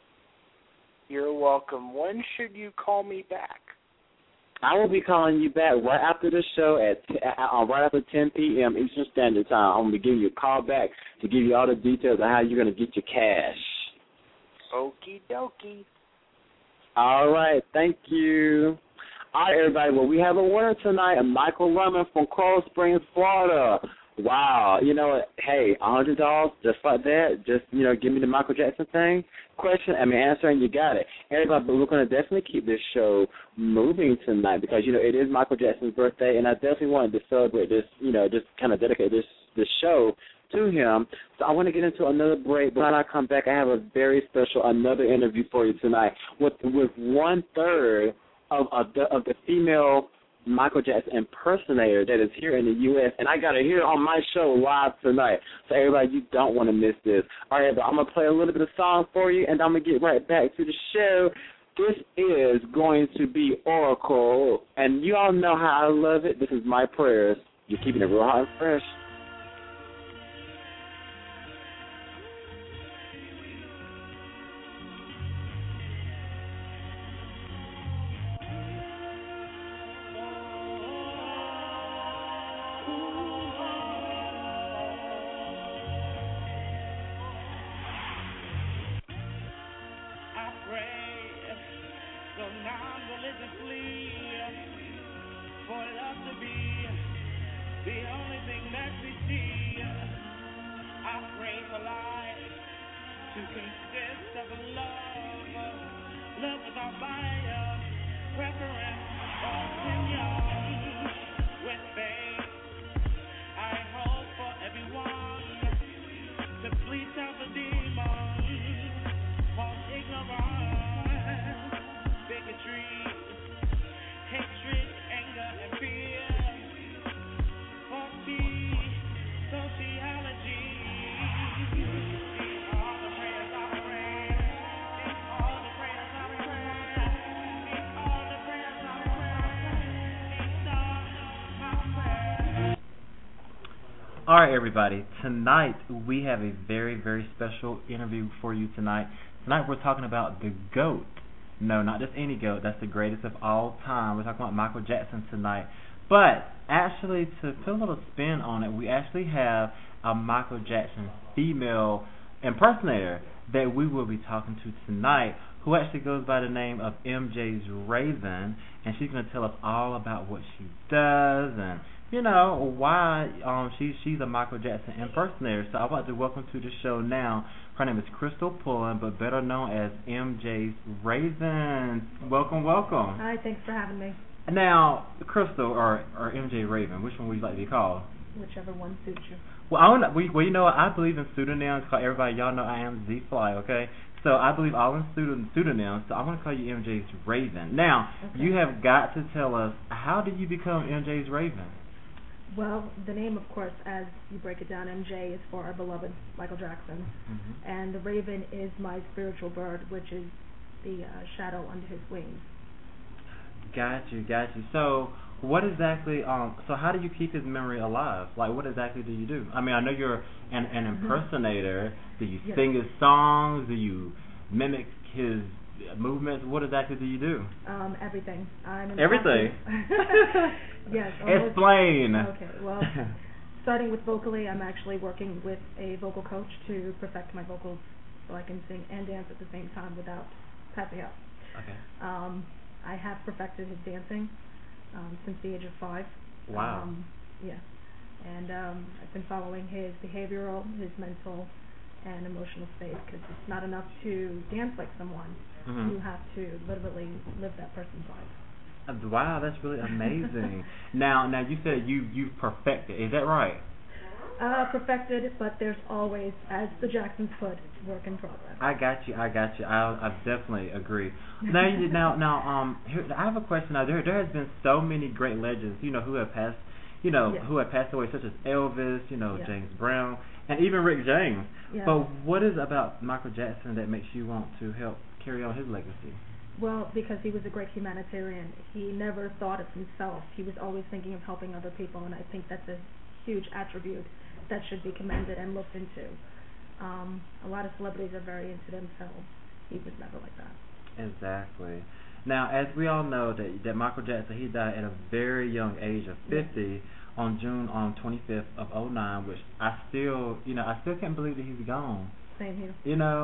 You're welcome. When should you call me back? I will be calling you back right after the show right after 10 p.m. Eastern Standard Time. I'm going to be giving you a call back to give you all the details on how you're going to get your cash. Okie dokie. All right. Thank you. All right, everybody. Well, we have a winner tonight, Michael Lerman from Coral Springs, Florida. Wow. You know what? Hey, $100 just like that. Just, give me the Michael Jackson thing. Answer, and you got it. Everybody, but we're going to definitely keep this show moving tonight because, it is Michael Jackson's birthday, and I definitely wanted to celebrate this, just kind of dedicate this show to him. So I want to get into another break. But when I come back, I have a very special, another interview for you tonight with 1/3 of the female Michael Jackson impersonator that is here in the U.S., and I got to hear it on my show live tonight. So everybody, you don't want to miss this. All right, but I'm going to play a little bit of song for you, and I'm going to get right back to the show. This is going to be Oracle, and you all know how I love it. This is My Prayers. You're keeping it real hot and fresh. Sociology All right, everybody. Tonight we have a very, very special interview for you tonight. Tonight we're talking about the GOAT. No, not just any GOAT. That's the greatest of all time. We're talking about Michael Jackson tonight. But actually, to put a little spin on it, we actually have a Michael Jackson female impersonator that we will be talking to tonight, who actually goes by the name of MJ's Raven, and she's going to tell us all about what she does and why she's a Michael Jackson impersonator. So I'd like to welcome to the show now. Her name is Crystal Pullen, but better known as MJ's Raven. Welcome. Hi, thanks for having me. Now, Crystal or MJ Raven, which one would you like to be called? Whichever one suits you. Well, you know what? I believe in pseudonyms. Everybody, y'all know I am Z Fly, okay? So I believe all in pseudonyms. So I'm going to call you MJ's Raven. Now, you have got to tell us, how did you become MJ's Raven? Well, the name, of course, as you break it down, MJ is for our beloved Michael Jackson. Mm-hmm. And the Raven is my spiritual bird, which is the shadow under his wings. Got you. So, what exactly, so how do you keep his memory alive? Like, what exactly do you do? I mean, I know you're an impersonator. Do you sing his songs? Do you mimic his movements? What exactly do you do? Everything. Everything? Yes. Explain. Okay, well, starting with vocally, I'm actually working with a vocal coach to perfect my vocals so I can sing and dance at the same time without passing out. Okay. I have perfected his dancing since the age of 5. Wow. Yeah. And I've been following his behavioral, his mental, and emotional state, because it's not enough to dance like someone. Mm-hmm. You have to literally live that person's life. Wow, that's really amazing. Now you said you've perfected. Is that right? Perfected, but there's always, as the Jacksons put, work in progress. I got you. I definitely agree. Now, here, I have a question. Now, there has been so many great legends, who have passed, who have passed away, such as Elvis, James Brown, and even Rick James. Yeah. But what is about Michael Jackson that makes you want to help carry on his legacy? Well, because he was a great humanitarian. He never thought of himself. He was always thinking of helping other people, and I think that's a huge attribute that should be commended and looked into. A lot of celebrities are very into themselves. He was never like that. Exactly. Now, as we all know, that Michael Jackson, he died at a very young age of 50 on June 25th of 2009, which I still can't believe that he's gone. Same here.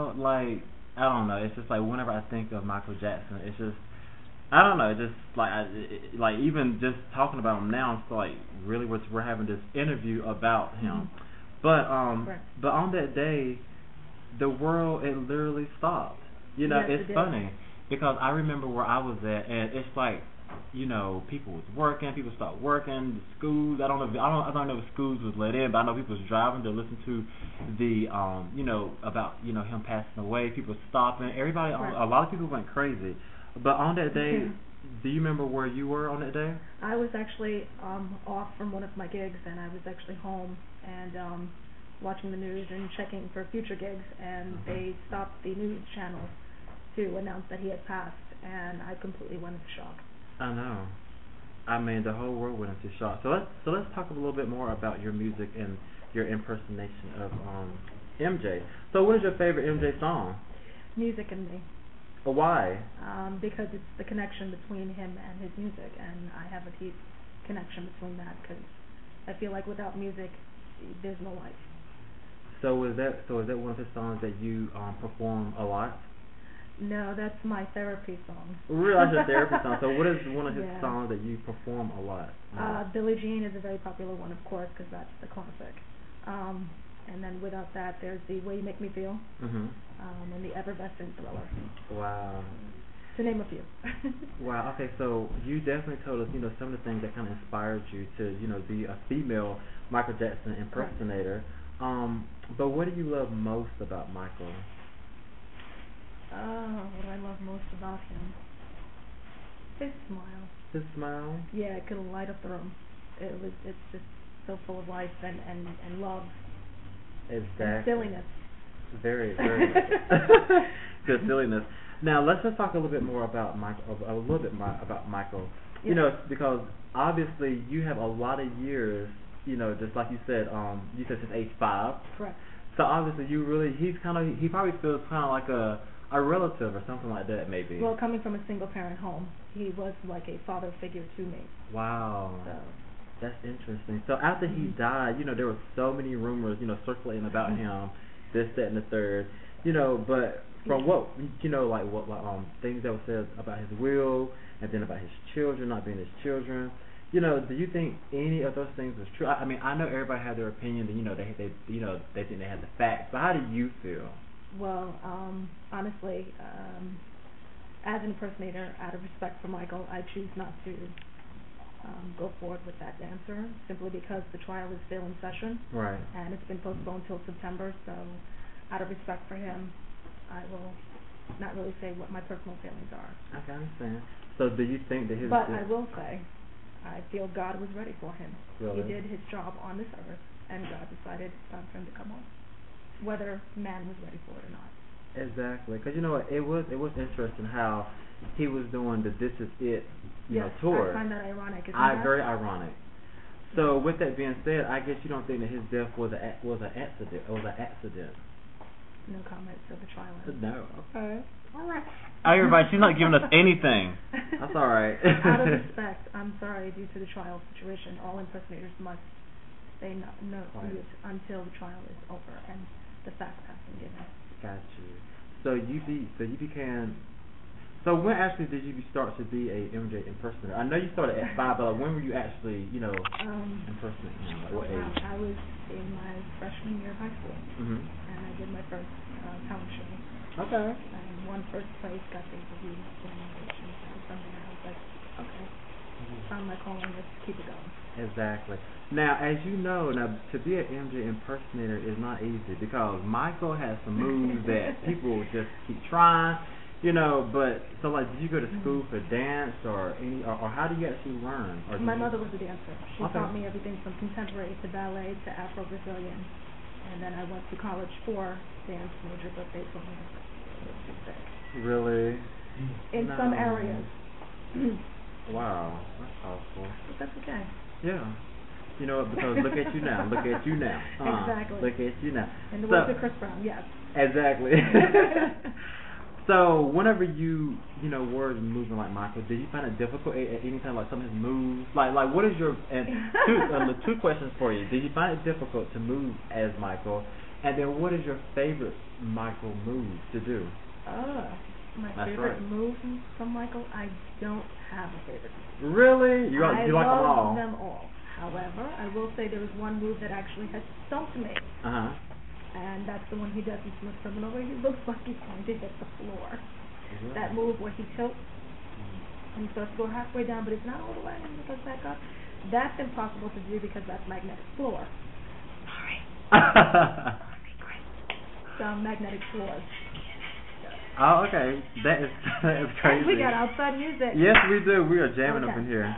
I don't know. It's just like whenever I think of Michael Jackson, it's just, I don't know. It's just like even just talking about him now, it's like really we're having this interview about him. Mm-hmm. But on that day, the world, it literally stopped. It's funny because I remember where I was at, and it's like, people was working, people stopped working, the schools. I don't know if schools was let in, but I know people was driving to listen to the about him passing away. People stopping. Everybody, a lot of people went crazy. But on that day, do you remember where you were on that day? I was actually off from one of my gigs, and I was actually home and watching the news and checking for future gigs, and they stopped the news channel to announce that he had passed, and I completely went into shock. I know. I mean, the whole world went into shock. So let's talk a little bit more about your music and your impersonation of MJ. So what is your favorite MJ song? Music and Me. But why? Because it's the connection between him and his music, and I have a deep connection between that, because I feel like without music, there's no life. So is that one of his songs that you perform a lot? No, that's my therapy song. Really, that's your therapy song. So what is one of his songs that you perform a lot? Billie Jean is a very popular one, of course, because that's the classic. And then without that, there's The Way You Make Me Feel, and The Effervescent Thriller. Wow. To name a few. Wow. Okay, so you definitely told us, some of the things that kind of inspired you to, be a female Michael Jackson impersonator. But what do you love most about Michael? What do I love most about him? His smile. His smile? Yeah, it could light up the room. It's just so full of life and love. Exactly. And silliness. Very, very good silliness. Now let's just talk a little bit more about Michael. About Michael. Yeah. Because obviously you have a lot of years just like you said since age 5. Correct. So obviously he probably feels kind of like a relative or something like that, maybe. Well, coming from a single parent home, he was like a father figure to me. Wow. So. That's interesting. So after he died, there were so many rumors, circulating about him, this, that, and the third, but from what, things that were said about his will, and then about his children not being his children, do you think any of those things was true? I mean, I know everybody had their opinion, and they think they had the facts, but how do you feel? Well, honestly, as an impersonator, out of respect for Michael, I choose not to go forward with that answer, simply because the trial is still in session. Right. And it's been postponed till September, so out of respect for him, I will not really say what my personal feelings are. I can understand. So do you think that But I will say, I feel God was ready for him. Really? He did his job on this earth, and God decided it's time for him to come home, whether man was ready for it or not. Exactly, because it was interesting how he was doing the This Is It tour. I find that ironic. Very ironic. So with that being said, I guess you don't think that his death was an accident. It was an accident. No comment to the trial. No. Okay. All right. Everybody, she's not giving us anything. That's all right. Out of respect, I'm sorry, due to the trial situation, all impersonators must stay mute until the trial is over and the facts have been given. Got you. So when actually did you start to be a MJ impersonator? I know you started at 5, but when were you actually, impersonating him? Like what age? I was in my freshman year of high school, and I did my first talent show. Okay. And won first place, got the reviews, nominations, and from there I was like, okay, found my calling, let's keep it going. Exactly. Now, as you know, to be an MJ impersonator is not easy because Michael has some moves that people just keep trying, but so did you go to school for dance or how do you actually learn? My mother was a dancer. She taught me everything from contemporary to ballet to Afro-Brazilian, and then I went to college for dance major, but they told me that it was too thick. Really? In some areas. Wow, that's awful. But that's okay. Yeah. You know what, because look at you now. Look at you now. Exactly. Look at you now. In the words of Chris Brown, yes. Exactly. So whenever you were moving like Michael, did you find it difficult at any time, like some of his moves? Like what is your, and two questions for you. Did you find it difficult to move as Michael? And then what is your favorite Michael move to do? My favorite move from Michael? I don't have a favorite move. Really? You like them all? I love them all. However, I will say there was one move that actually has stumped me. And that's the one he does in Smooth Criminal, where he looks like he's going to hit the floor. Mm-hmm. That move where he tilts and he starts to go halfway down, but it's not all the way, and he goes back up. That's impossible to do because that's magnetic floor. Sorry. Okay, great. So magnetic floors. Oh, okay. That is crazy. And we got outside music. Yes, we do. We are jamming up in here.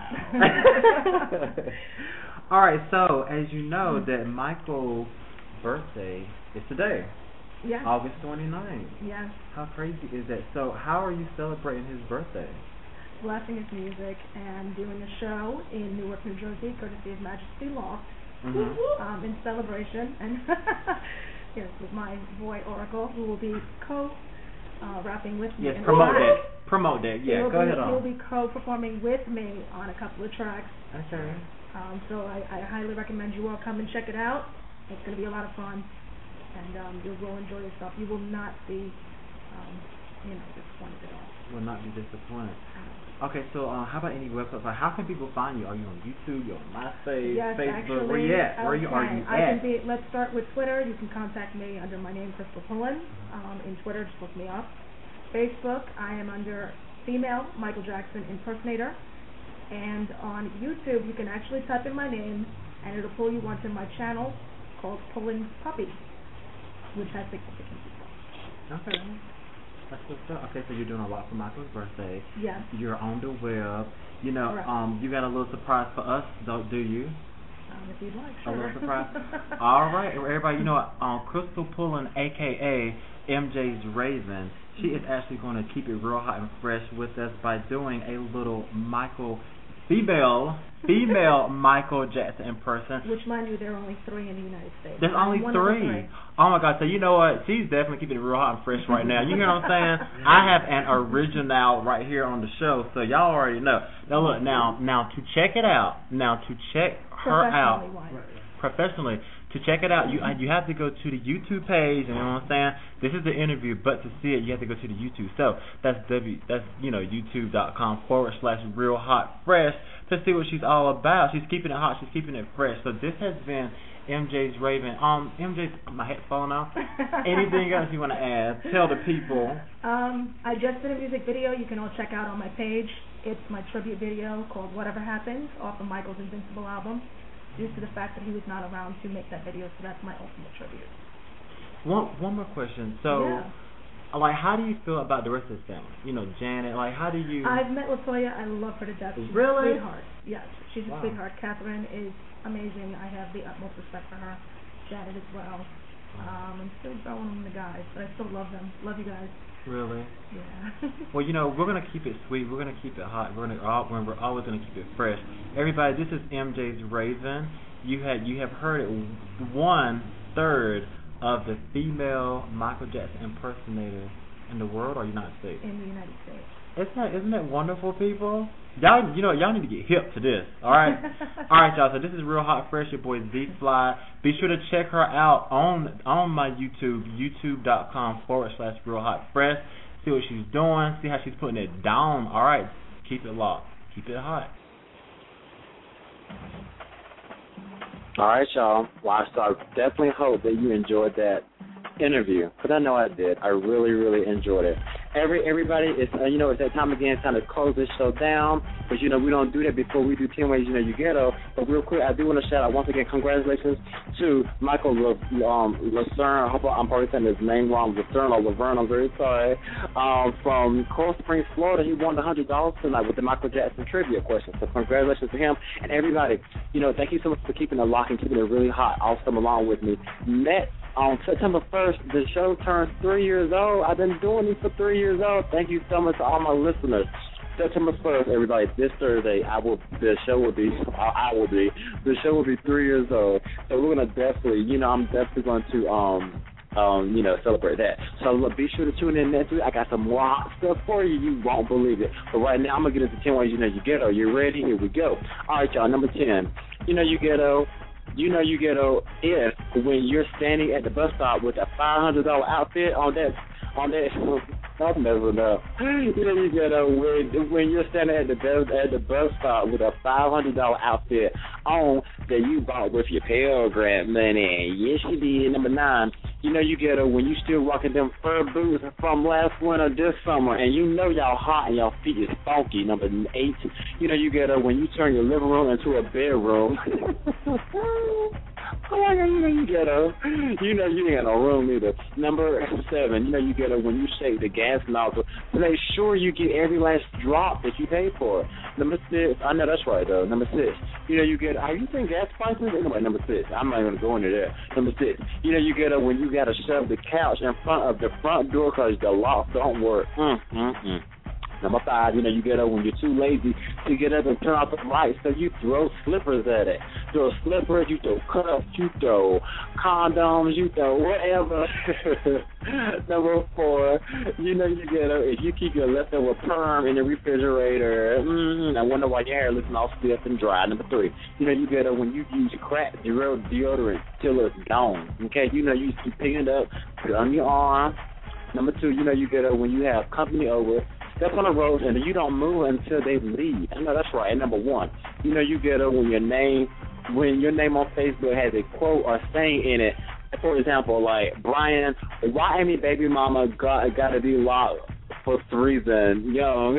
All right. So, as you know, that Michael's birthday is today. Yeah. August 29th. Yeah. How crazy is that? So, how are you celebrating his birthday? Blasting his music and doing a show in Newark, New Jersey, courtesy of Majesty Loft, in celebration, and yes, with my boy Oracle, who will be rapping with me. Yes, promote that. Yeah, go ahead on. He'll be co-performing with me on a couple of tracks. Okay. So I highly recommend you all come and check it out. It's going to be a lot of fun, and you will enjoy yourself. You will not be, disappointed at all. Will not be disappointed. Okay, so how about any websites? Like, how can people find you? Are you on YouTube? You're on MySpace, Facebook? Actually, where you at? Where are you at? Let's start with Twitter. You can contact me under my name, Crystal Pullen. In Twitter, just look me up. Facebook, I am under female Michael Jackson impersonator. And on YouTube, you can actually type in my name, and it'll pull you onto my channel called Pullen Puppy, which has 6 people. Okay. That's what's up. Okay, so you're doing a lot for Michael's birthday. Yes. You're on the web. You got a little surprise for us, do you? If you'd like, sure. A little surprise. All right, everybody. Crystal Pullen, aka MJ's Raven. She is actually going to keep it real hot and fresh with us by doing a little Michael female Michael Jackson impersonation. Which, mind you, there are only 3 in the United States. There's only 3. Oh my God! So you know what? She's definitely keeping it real hot and fresh right now. You hear what I'm saying? I have an original right here on the show, so y'all already know. Now look, now to check it out, to check her out professionally. To check it out, you have to go to the YouTube page, and you know what I'm saying? This is the interview, but to see it, you have to go to the YouTube. So that's youtube.com/Real Hot Fresh to see what she's all about. She's keeping it hot, she's keeping it fresh. So this has been MJ's Raven. MJ's, my head's falling off. Anything else you want to add? Tell the people. I just did a music video. You can all check out on my page. It's my tribute video called Whatever Happens off of Michael's Invincible album. Due to the fact that he was not around to make that video, so that's my ultimate tribute. One more question. So, like, how do you feel about the rest of the family? You know, Janet. Like, how do you? I've met Latoya. I love her to death. She's really? a sweetheart. Yes, she's a sweetheart. Catherine is amazing. I have the utmost respect for her. Janet as well. I'm still growing on the guys, but I still love them. Love you guys. Really? Yeah. Well, you know, we're gonna keep it sweet. We're gonna keep it hot. We're always gonna keep it fresh. Everybody, this is MJ's Raven. You have heard it 1/3 of the female Michael Jackson impersonator in the world or United States. In the United States. Isn't that wonderful, people? Y'all, you know, y'all need to get hip to this. All right, all right, y'all. So this is Real Hot Fresh. Your boy Z Fly. Be sure to check her out on my YouTube, youtube.com/Real Hot Fresh. See what she's doing. See how she's putting it down. All right, keep it locked. Keep it hot. All right, y'all. Well, I definitely hope that you enjoyed that interview, because I know I did. I really, really enjoyed it. Everybody, it's it's that time again, time to close this show down. But we don't do that before we do 10 Ways You Ghetto. But real quick, I do want to shout out once again, congratulations to Michael Lucerne. I hope I'm probably saying his name wrong, Lucerne or Laverne. I'm very sorry. From Coral Springs, Florida, he won the $100 tonight with the Michael Jackson trivia question. So congratulations to him and everybody. Thank you so much for keeping it locked and keeping it really hot all summer long with me. On September 1st, the show turns 3 years old. I've been doing this for 3 years old. Thank you so much to all my listeners. September 1st, everybody, this Thursday, the show will be 3 years old. So we're gonna definitely, I'm definitely going to celebrate that. So look, be sure to tune in next week. I got some more hot stuff for you. You won't believe it. But right now, I'm gonna get into 10 Ways You Ghetto. You ready? Here we go. All right, y'all. Number 10. You ghetto if when you're standing at the bus stop with a $500 outfit on that I'm messing up. You ghetto when you're standing at the bus stop with a $500 outfit on that you bought with your Pell Grant money. Yes, you did. Number 9. You ghetto when you still rocking them fur boots from last winter this summer, and y'all hot and y'all feet is funky. Number 8. You ghetto when you turn your living room into a bedroom. Oh my God, you ghetto. You ain't got no room either. Number 7. You ghetto when you shake the gas nozzle to make sure you get every last drop that you pay for. Number 6. I know that's right though. Number 6. You ghetto. Are you saying gas prices? Anyway, number 6. I'm not even gonna go into there. Number 6. You ghetto when you gotta shove the couch in front of the front door because the locks don't work. Number 5, you ghetto when you're too lazy to get up and turn off the lights, so you throw slippers at it. Throw slippers, you throw cups, you throw condoms, you throw whatever. Number 4, you ghetto if you keep your leftover perm in the refrigerator. I wonder why your hair looks all stiff and dry. Number 3, you ghetto when you use crack deodorant till it's gone. Okay, you keep picking it up, put it on your arm. Number 2, you ghetto when you have company over, step on the road and you don't move until they leave. I know that's right. And number 1, you ghetto when your name on Facebook has a quote or saying in it. For example, like Brian, why ain't me baby mama gotta be locked for 3 reasons? Young.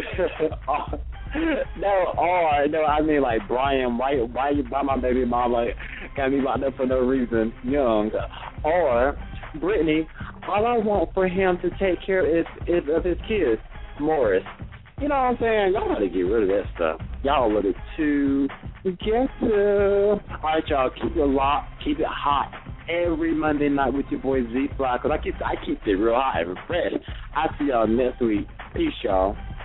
No, I mean like Brian, why my baby mama got me locked up for no reason? Young. Or Brittany, all I want for him to take care of his kids. Morris. You know what I'm saying? Y'all gotta get rid of that stuff. Y'all a little too ghetto. Alright, y'all, keep it locked, keep it hot every Monday night with your boy Z Fly, because I keep it real hot and fresh. I'll see y'all next week. Peace, y'all.